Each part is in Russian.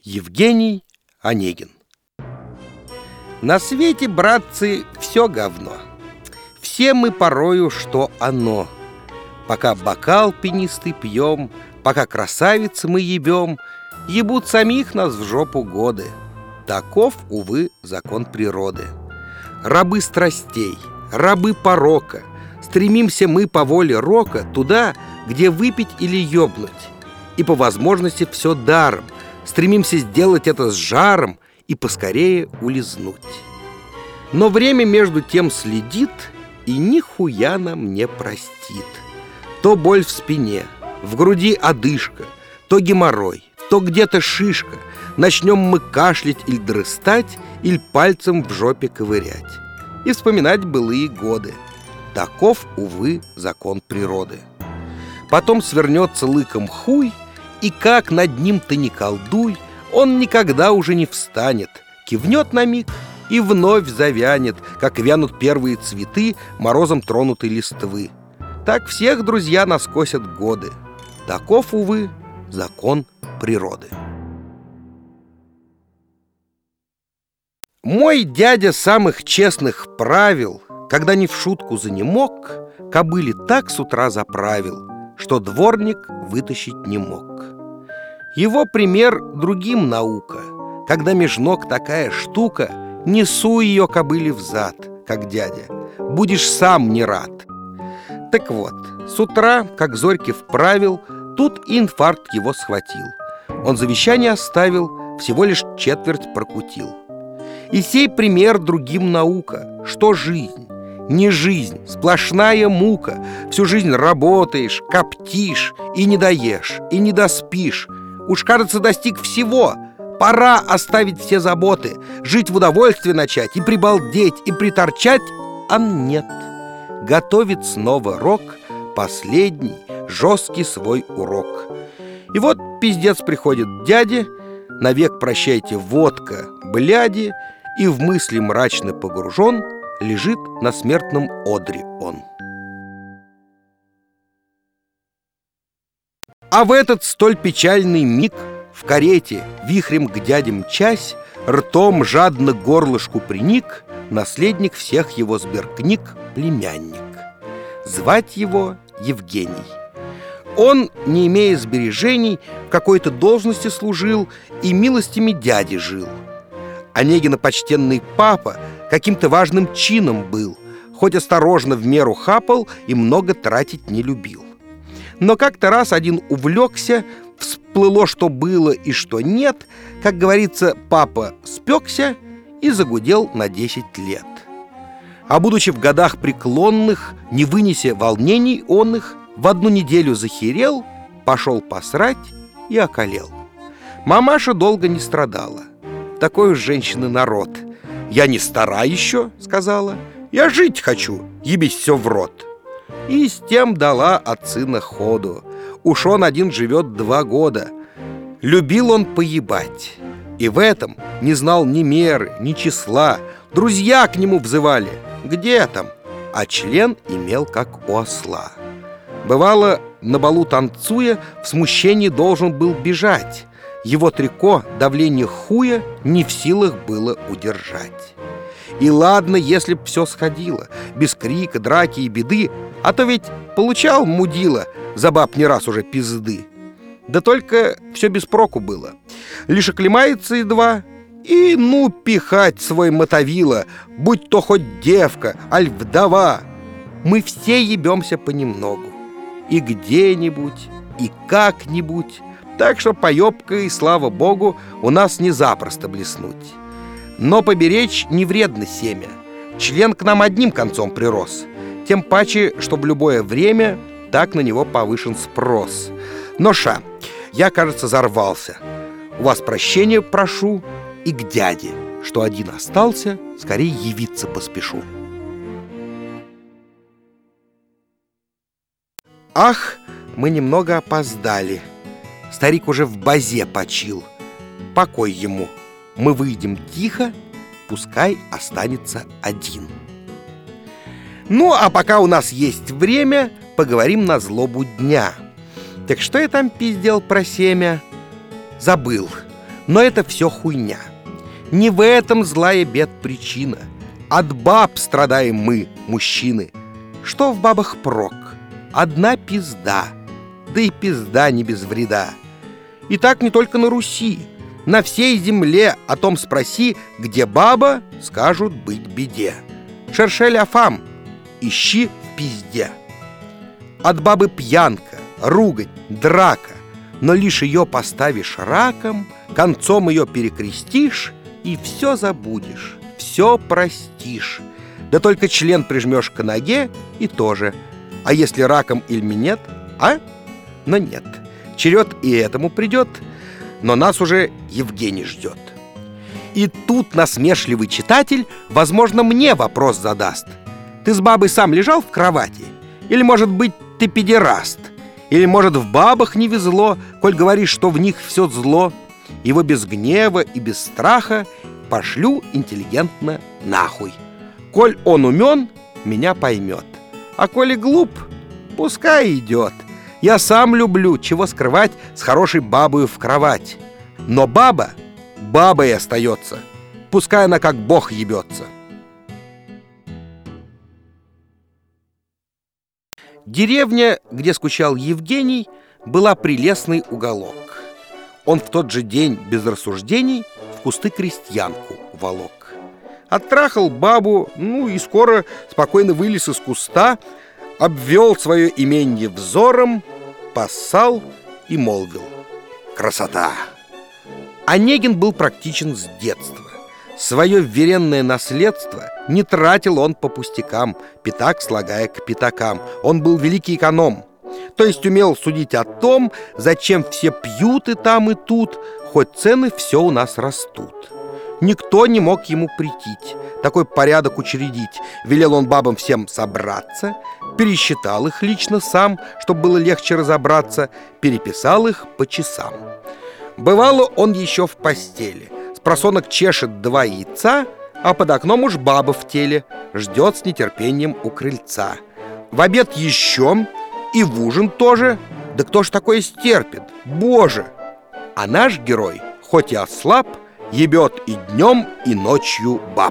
Евгений Онегин. На свете, братцы, все говно. Все мы порою, что оно. Пока бокал пенистый пьем, пока красавицы мы ебем, ебут самих нас в жопу годы. Таков, увы, закон природы. Рабы страстей, рабы порока, стремимся мы по воле рока туда, где выпить или ёбнуть. И по возможности все даром. Стремимся сделать это с жаром и поскорее улизнуть. Но время между тем следит и нихуя нам не простит. То боль в спине, в груди одышка, то геморрой, то где-то шишка. Начнем мы кашлять или дрыстать, или пальцем в жопе ковырять. И вспоминать былые годы. Таков, увы, закон природы. Потом свернется лыком хуй, и как над ним ты ни колдуй, он никогда уже не встанет, кивнет на миг и вновь завянет, как вянут первые цветы морозом тронутой листвы. Так всех, друзья, нас косят годы. Таков, увы, закон природы. Мой дядя самых честных правил, когда не в шутку занемог, кобыле так с утра заправил, что дворник вытащить не мог. Его пример другим наука. Когда меж ног такая штука, не суй ее кобыле взад, как дядя, будешь сам не рад. Так вот, с утра, как Зорьке вправил, тут инфаркт его схватил. Он завещание оставил, всего лишь четверть прокутил. И сей пример другим наука, что жизнь не жизнь, сплошная мука. Всю жизнь работаешь, коптишь, и не доешь, и не доспишь. Уж, кажется, достиг всего. Пора оставить все заботы, жить в удовольствие начать, и прибалдеть, и приторчать. А нет, готовит снова рок, последний, жесткий свой урок. И вот пиздец приходит к дяде, навек прощайте водка, бляди, и в мысли мрачно погружен лежит на смертном одре он. А в этот столь печальный миг в карете, вихрем к дяде мчась, ртом жадно к горлышку приник наследник всех его сберкниг, племянник. Звать его Евгений. Он, не имея сбережений, в какой-то должности служил и милостями дяди жил. Онегина почтенный папа каким-то важным чином был, хоть осторожно в меру хапал и много тратить не любил. Но как-то раз один увлекся, всплыло, что было и что нет. Как говорится, папа спекся и загудел на 10 лет. А будучи в годах преклонных, не вынеся волнений он их, в одну неделю захерел, пошел посрать и околел. Мамаша долго не страдала. Такой уж женщины народ. «Я не стара еще», — сказала, — «я жить хочу, ебись все в рот». И с тем дала от сына ходу. Уж он один живет 2 года. Любил он поебать. И в этом не знал ни меры, ни числа. Друзья к нему взывали. Где там? А член имел, как у осла. Бывало, на балу танцуя, в смущении должен был бежать. Его трико давление хуя не в силах было удержать. И ладно, если б все сходило, без крика, драки и беды, а то ведь получал мудила за баб не раз уже пизды. Да только все без проку было. Лишь оклемается едва, и ну пихать свой мотовило, будь то хоть девка, аль вдова. Мы все ебемся понемногу, и где-нибудь, и как-нибудь. Так что поебкой, слава богу, у нас не запросто блеснуть. Но поберечь не вредно семя. Член к нам одним концом прирос. Тем паче, что в любое время так на него повышен спрос. Но я, кажется, зарвался. У вас прощения прошу, и к дяде, что один остался, скорее явиться поспешу. Ах, мы немного опоздали. Старик уже в базе почил. Покой ему. Мы выйдем тихо, пускай останется один. Ну, а пока у нас есть время, поговорим на злобу дня. Так что я там пиздел про семя? Забыл. Но это все хуйня. Не в этом злая бед причина. От баб страдаем мы, мужчины. Что в бабах прок? Одна пизда. Да и пизда не без вреда. И так не только на Руси. На всей земле о том спроси, где баба, скажут быть беде. Шершель афам, ищи в пизде. От бабы пьянка, ругань, драка, но лишь ее поставишь раком, концом ее перекрестишь и все забудешь, все простишь. Да только член прижмешь к ноге и тоже. А если раком или нет, а? Но нет, черед и этому придет, но нас уже Евгений ждет. И тут насмешливый читатель, возможно, мне вопрос задаст. Ты с бабой сам лежал в кровати? Или, может быть, ты педераст? Или, может, в бабах не везло, коль говоришь, что в них все зло? Его без гнева и без страха пошлю интеллигентно нахуй. Коль он умен, меня поймет. А коли глуп, пускай идет. Я сам люблю, чего скрывать, с хорошей бабою в кровать. Но баба бабой остается, пускай она как бог ебется. Деревня, где скучал Евгений, была прелестный уголок. Он в тот же день без рассуждений в кусты крестьянку волок. Оттрахал бабу, и скоро спокойно вылез из куста, обвел свое именье взором, поссал и молвил: красота! Онегин был практичен с детства. Свое вверенное наследство не тратил он по пустякам, пятак слагая к пятакам. Он был великий эконом, то есть умел судить о том, зачем все пьют и там, и тут, хоть цены все у нас растут. Никто не мог ему претить, такой порядок учредить. Велел он бабам всем собраться, пересчитал их лично сам, чтобы было легче разобраться, переписал их по часам. Бывало, он еще в постели, спросонок чешет 2 яйца, а под окном уж баба в теле ждет с нетерпением у крыльца. В обед еще и в ужин тоже. Да кто ж такое стерпит, боже! А наш герой, хоть и ослаб, ебет и днем, и ночью баб.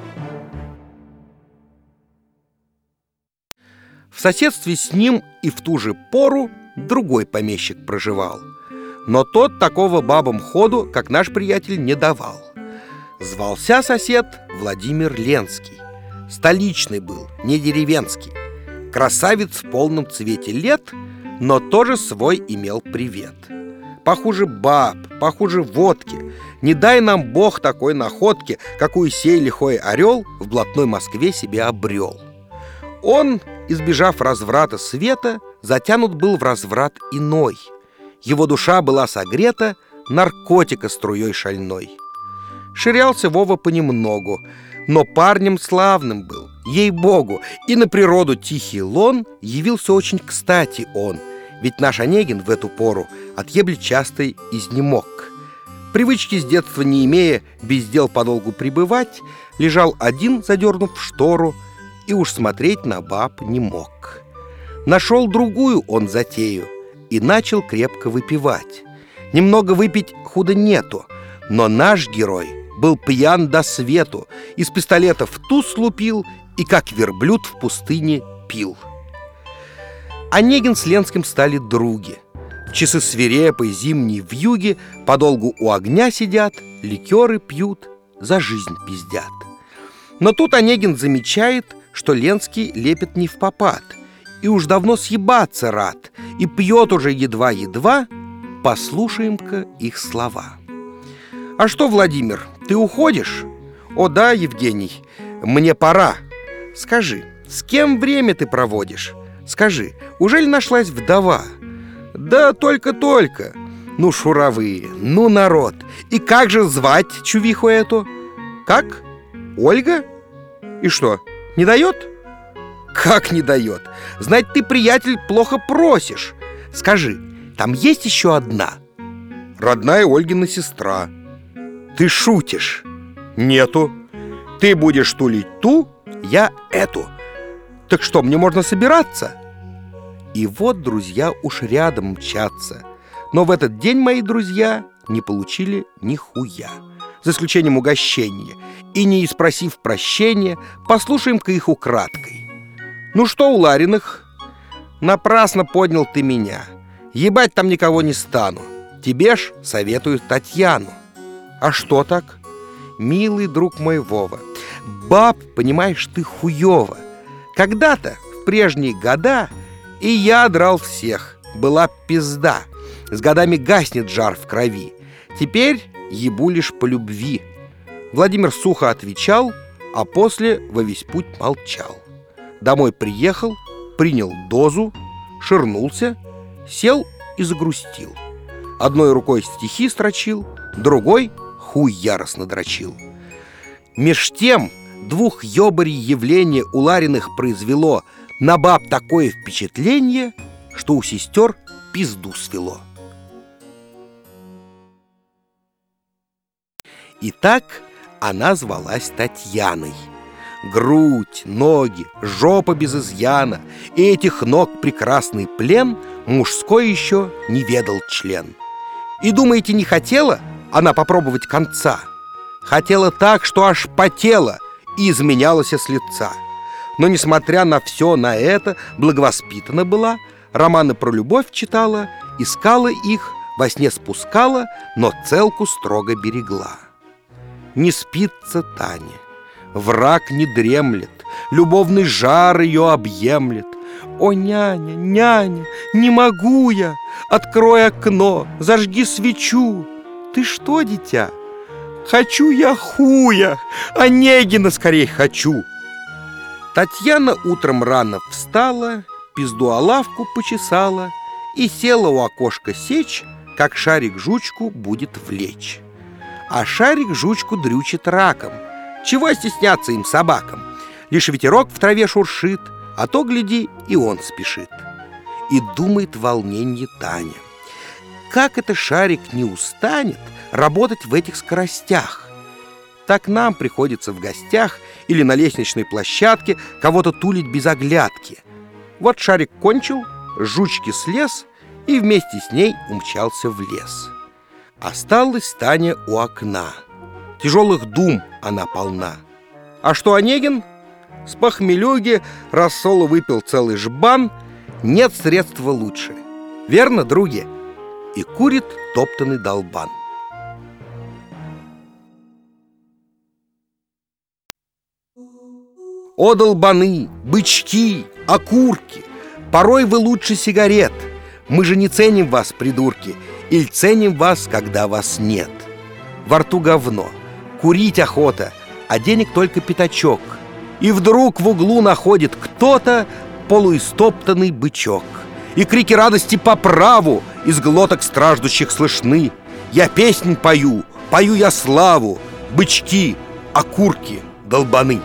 В соседстве с ним и в ту же пору другой помещик проживал. Но тот такого бабам ходу, как наш приятель, не давал. Звался сосед Владимир Ленский. Столичный был, не деревенский. Красавец в полном цвете лет, но тоже свой имел привет. Похуже баб, похуже водки. Не дай нам Бог такой находки, какую сей лихой орел в блатной Москве себе обрел. Он, избежав разврата света, затянут был в разврат иной. Его душа была согрета наркотика струей шальной. Ширялся Вова понемногу, но парнем славным был, ей-богу, и на природу тихий лон явился очень кстати он, ведь наш Онегин в эту пору от ебли частой изнемог. Привычки с детства не имея без дел подолгу пребывать, лежал один, задернув штору, и уж смотреть на баб не мог. Нашел другую он затею и начал крепко выпивать. Немного выпить худо нету, но наш герой был пьян до свету, из пистолета в туз лупил и, как верблюд в пустыне, пил. Онегин с Ленским стали други. В часы свирепой зимней вьюги подолгу у огня сидят, ликеры пьют, за жизнь пиздят. Но тут Онегин замечает, что Ленский лепит не впопад, и уж давно съебаться рад, и пьет уже едва-едва. Послушаем-ка их слова. «А что, Владимир, ты уходишь?» «О да, Евгений, мне пора. Скажи, с кем время ты проводишь? Скажи, ужели нашлась вдова?» «Да только-только. Ну, шуровые, ну, народ. И как же звать чувиху эту?» «Как? Ольга? И что, не дает?» «Как не дает? Знать, ты, приятель, плохо просишь. Скажи, там есть еще одна?» «Родная Ольгина сестра». «Ты шутишь?» «Нету. Ты будешь тулить ту, я эту. Так что, мне можно собираться?» И вот друзья уж рядом мчатся. Но в этот день, мои друзья, не получили ни хуя, за исключением угощения. И, не испросив прощения, послушаем-ка их украдкой. «Ну что у Лариных?» «Напрасно поднял ты меня. Ебать там никого не стану. Тебе ж советую Татьяну». «А что так?» «Милый друг мой Вова, баб, понимаешь, ты хуёво. Когда-то, в прежние года, и я драл всех. Была пизда. С годами гаснет жар в крови. Теперь ебу лишь по любви». Владимир сухо отвечал, а после во весь путь молчал. Домой приехал, принял дозу, ширнулся, сел и загрустил. Одной рукой стихи строчил, другой хуй яростно дрочил. Меж тем двух ёбарей явление у Лариных произвело на баб такое впечатление, что у сестер пизду свело. Итак, она звалась Татьяной. Грудь, ноги, жопа без изъяна, и этих ног прекрасный плен мужской еще не ведал член. И думаете, не хотела она попробовать конца? Хотела так, что аж потела и изменялась с лица. Но, несмотря на все на это, благовоспитана была, романы про любовь читала, искала их, во сне спускала, но целку строго берегла. Не спится Таня, враг не дремлет, любовный жар ее объемлет. «О, няня, няня, не могу я! Открой окно, зажги свечу!» «Ты что, дитя?» «Хочу я хуя, Онегина скорей хочу!» Татьяна утром рано встала, пизду о лавку почесала и села у окошка сечь, как шарик жучку будет влечь. А шарик жучку дрючит раком. Чего стесняться им, собакам? Лишь ветерок в траве шуршит, а то, гляди, и он спешит. И думает в волненье Таня: как это шарик не устанет работать в этих скоростях? Так нам приходится в гостях или на лестничной площадке кого-то тулить без оглядки. Вот шарик кончил, с жучки слез и вместе с ней умчался в лес. Осталась Таня у окна. Тяжелых дум она полна. А что Онегин? С похмелюги рассола выпил целый жбан. Нет средства лучше. Верно, други? И курит топтанный долбан. О, долбаны, бычки, окурки, порой вы лучше сигарет. Мы же не ценим вас, придурки, или ценим вас, когда вас нет. Во рту говно, курить охота, а денег только пятачок. И вдруг в углу находит кто-то полуистоптанный бычок. И крики радости по праву из глоток страждущих слышны. Я песнь пою, пою я славу, бычки, окурки, долбаны.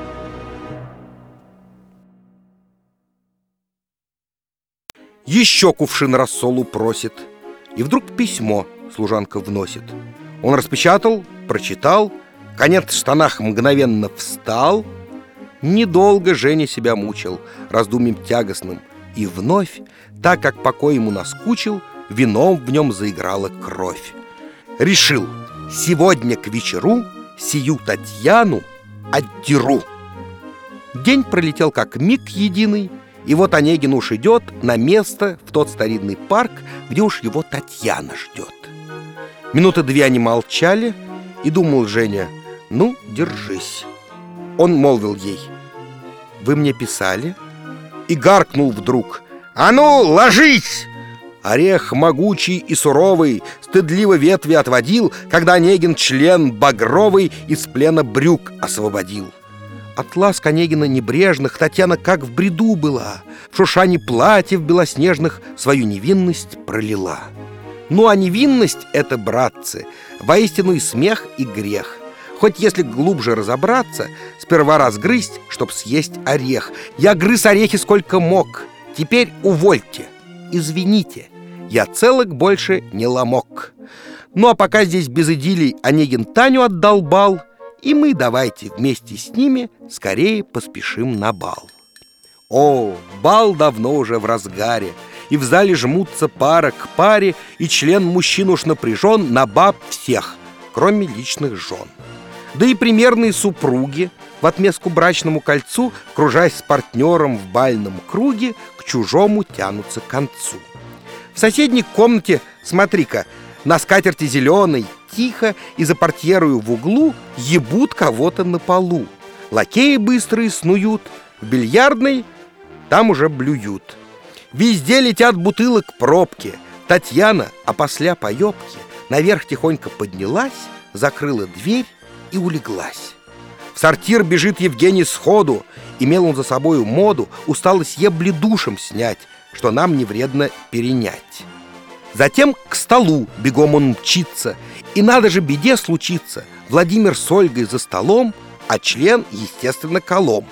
Еще кувшин рассолу просит. И вдруг письмо служанка вносит. Он распечатал, прочитал, конец в штанах мгновенно встал. Недолго Женя себя мучил раздумьем тягостным. И вновь, так как покой ему наскучил, вином в нем заиграла кровь. Решил: сегодня к вечеру сию Татьяну отдеру. День пролетел как миг единый. И вот Онегин уж идет на место, в тот старинный парк, где уж его Татьяна ждет. Минуты две они молчали, и думал Женя: ну, держись. Он молвил ей: вы мне писали? И гаркнул вдруг: а ну, ложись! Орех могучий и суровый стыдливо ветви отводил, когда Онегин член багровый из плена брюк освободил. От ласк Онегина небрежных Татьяна как в бреду была, в шуршании платьев белоснежных свою невинность пролила. Ну а невинность — это, братцы, воистину и смех, и грех. Хоть если глубже разобраться, сперва разгрызть, чтоб съесть орех. Я грыз орехи сколько мог, теперь увольте, извините, я целок больше не ломок. Ну а пока здесь без идиллий Онегин Таню отдолбал, и мы давайте вместе с ними скорее поспешим на бал. О, бал давно уже в разгаре, и в зале жмутся пара к паре, и член мужчин уж напряжен на баб всех, кроме личных жен. Да и примерные супруги в отместку брачному кольцу, кружась с партнером в бальном круге, к чужому тянутся к концу. В соседней комнате, смотри-ка, на скатерти зеленой тихо и за портьерою в углу ебут кого-то на полу. Лакеи быстрые снуют, в бильярдной там уже блюют. Везде летят бутылок пробки. Татьяна, опосля поебки, наверх тихонько поднялась, закрыла дверь и улеглась. В сортир бежит Евгений сходу. Имел он за собою моду усталость ебли душем снять, что нам не вредно перенять. Затем к столу бегом он мчится, и надо же беде случиться. Владимир с Ольгой за столом, а член, естественно, колом.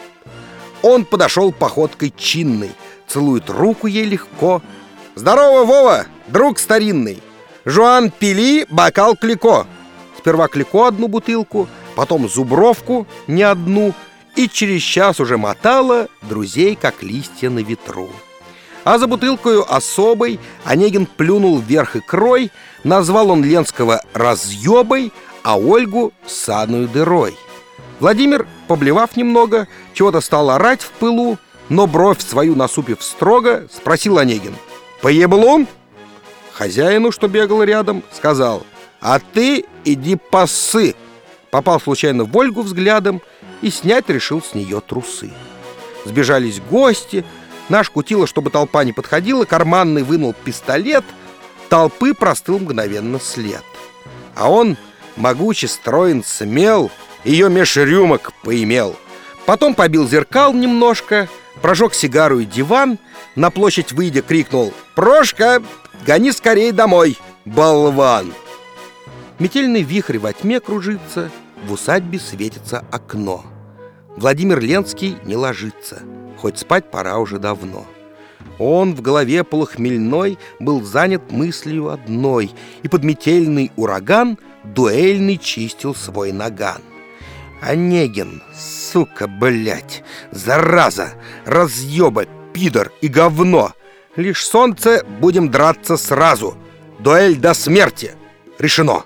Он подошел походкой чинной, целует руку ей легко. «Здорово, Вова, друг старинный! Жуан, пили бокал Клико!» Сперва Клико одну бутылку, потом зубровку не одну, и через час уже мотала друзей, как листья на ветру. А за бутылкою особой Онегин плюнул вверх икрой, назвал он Ленского разъебой, а Ольгу саную дырой. Владимир, поблевав немного, чего-то стал орать в пылу, но бровь свою насупив строго, спросил Онегин: «Поеблун?» Хозяину, что бегал рядом, сказал: «А ты иди пассы!» Попал случайно в Ольгу взглядом и снять решил с нее трусы. Сбежались гости. Наш кутила, чтобы толпа не подходила, карманный вынул пистолет. Толпы простыл мгновенно след. А он, могучий, строен, смел, ее меж рюмок поимел. Потом побил зеркал немножко, прожег сигару и диван, на площадь выйдя крикнул: «Прошка, гони скорей домой, болван!» Метельный вихрь во тьме кружится, в усадьбе светится окно. Владимир Ленский не ложится, хоть спать пора уже давно. Он в голове полухмельной был занят мыслью одной, и под метельный ураган дуэльный чистил свой наган. Онегин, сука, блять, зараза, разъеба, пидор и говно. Лишь солнце, будем драться сразу. Дуэль до смерти. Решено.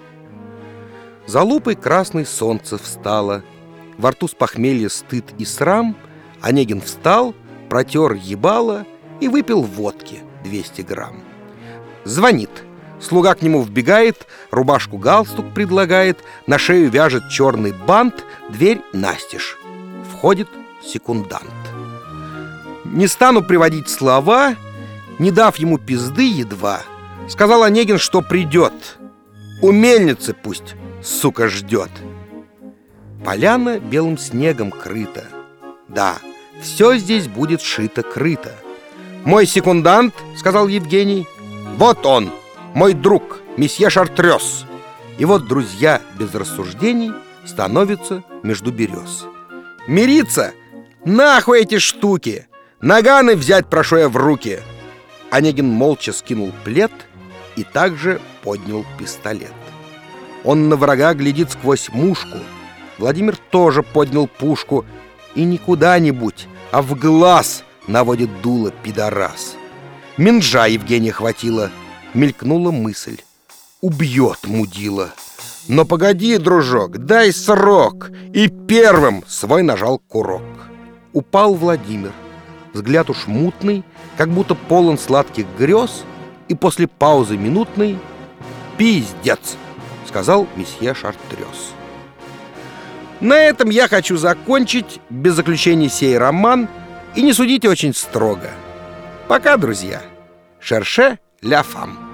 За лупой красной солнце встало. Во рту с похмелья стыд и срам. Онегин встал, протер ебало и выпил водки 200 грамм. Звонит. Слуга к нему вбегает, рубашку-галстук предлагает, на шею вяжет черный бант, дверь настежь. Входит секундант. Не стану приводить слова, не дав ему пизды едва, сказал Онегин, что придет. У мельницы пусть, сука, ждет. Поляна белым снегом крыта. Да, все здесь будет шито-крыто. «Мой секундант, — сказал Евгений, — вот он, мой друг, месье Шартрёз». И вот друзья без рассуждений становятся между берез. «Мириться? Нахуй эти штуки! Наганы взять прошу я в руки!» Онегин молча скинул плед и также поднял пистолет. Он на врага глядит сквозь мушку. Владимир тоже поднял пушку и не куда-нибудь, а в глаз наводит дуло пидорас. Минжа Евгения хватило. Мелькнула мысль: убьет мудила. Но погоди, дружок, дай срок. И первым свой нажал курок. Упал Владимир. Взгляд уж мутный, как будто полон сладких грез. И после паузы минутной: «Пиздец», — сказал месье Шартрёз. На этом я хочу закончить без заключения сей роман. И не судите очень строго. Пока, друзья. Шерше ля фам.